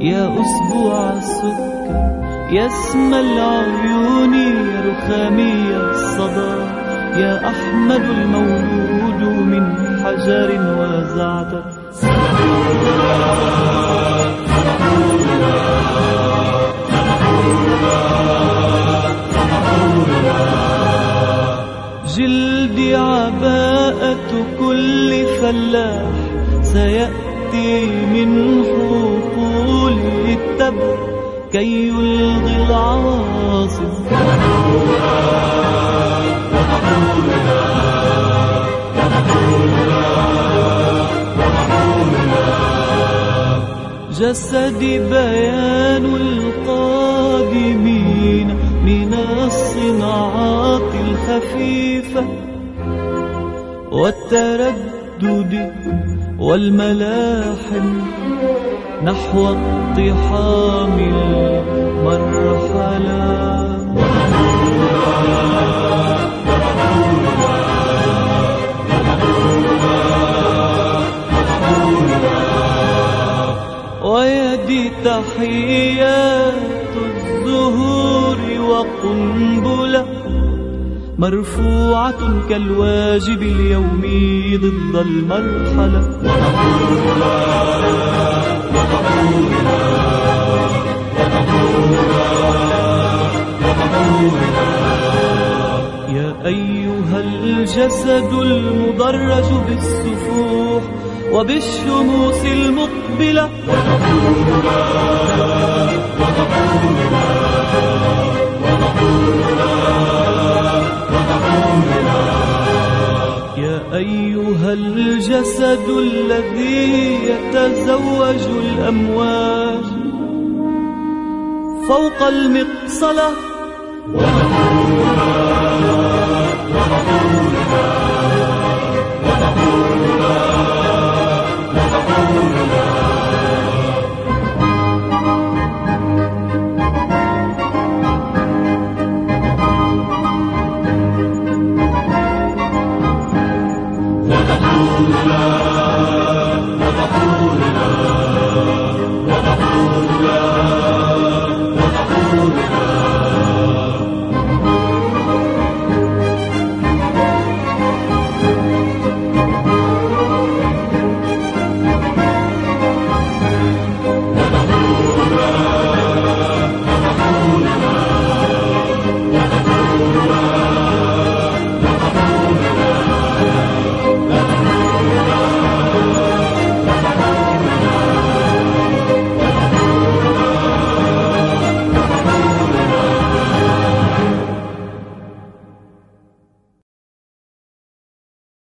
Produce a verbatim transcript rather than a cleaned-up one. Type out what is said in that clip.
يا أسبوع السكر، يا اسم العيون، يا رخامي الصدى، يا أحمد المولود من حجر وزعتر. جلدي عباءة كل فلاح، سيأتي من حقول التبر كي يلغي العواصف. جسدي بيان القادمين من الصناعات الخفيفة والتردد والملاحم نحو اقتحام المرحلة. ويدي تحيات الزهور وقنبلة مرفوعة كالواجب اليومي ضد المرحلة. يا أيها الجسد المدرج بالسفوح وبالشموس المقبلة، يا أيها الجسد الذي يتزوج الأمواج فوق المقصلة، ونقول